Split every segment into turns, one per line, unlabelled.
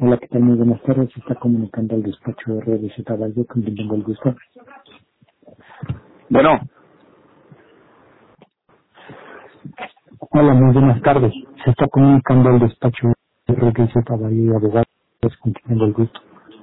Hola, ¿qué tal? Muy buenas tardes. Se está comunicando al despacho de RDZ Valle, con quien tengo el gusto.
Bueno,
Hola, muy buenas tardes. Se está comunicando al despacho de RDZ Valle y abogados, con quien tengo el gusto.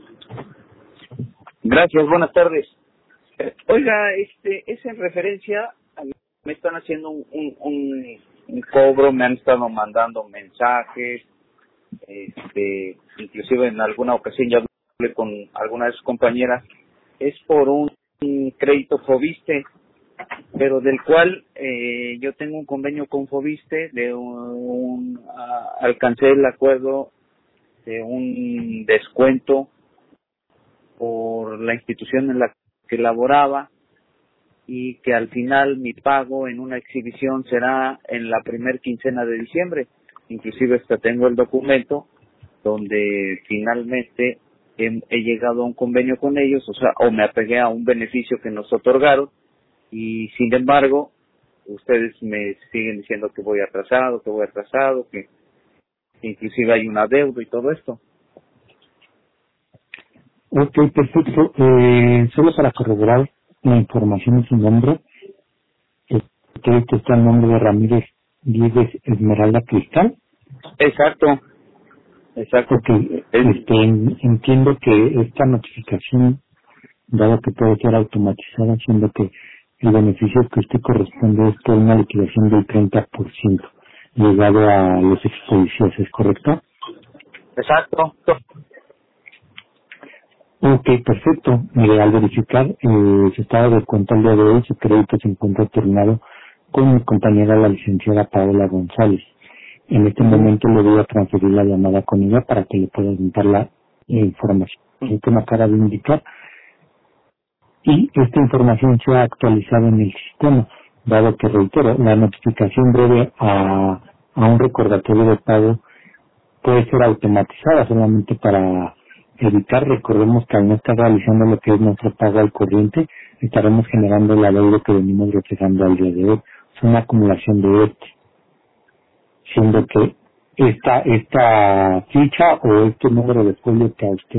gracias, buenas tardes. Oiga, es en referencia, me están haciendo un cobro, me han estado mandando mensajes, inclusive en alguna ocasión ya hablé con alguna de sus compañeras, es por un crédito Fobiste, pero del cual yo tengo un convenio con Fobiste de alcancé el acuerdo de un descuento por la institución en la que laboraba y que al final mi pago en una exhibición será en la primer quincena de diciembre. Inclusive hasta tengo el documento donde finalmente he llegado a un convenio con ellos, o me apegué a un beneficio que nos otorgaron y sin embargo ustedes me siguen diciendo que voy atrasado, que inclusive hay una deuda y todo esto.
Ok, perfecto. Solo para corroborar la información y su nombre, creo que está el nombre de Ramírez Díez Esmeralda Cristal.
Exacto.
Porque
Es-
entiendo que esta notificación, dado que puede ser automatizada, siendo que el beneficio que usted corresponde es por una liquidación del 30% llegado a los expedicios, ¿es correcto?
exacto.
Ok, perfecto. Mire, al verificar su estado de cuenta el día de hoy, su crédito se encuentra turnado con mi compañera, la licenciada Paola González. En este
Ujú.
momento le voy a transferir la llamada con ella para que le pueda dar la información que me acaba de indicar y esta información sea actualizada en el sistema, dado que, reitero, la notificación breve a un recordatorio de pago puede ser automatizada solamente para evitar. Recordemos que al no estar realizando lo que es nuestro pago al corriente, estaremos generando la deuda que venimos reflejando al día de hoy. Es una acumulación de siendo que esta ficha o este número de folio que a usted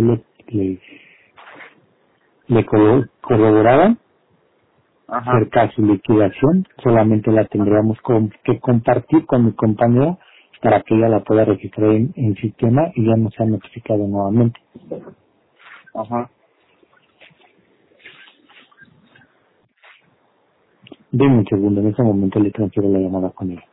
le corroboraba
Ajá.
cerca de su liquidación, solamente la tendríamos que compartir con mi compañera para que ella la pueda registrar en sistema y ya nos ha notificado nuevamente.
Ajá.
Deme un segundo, en ese momento le transfiero la llamada con ella.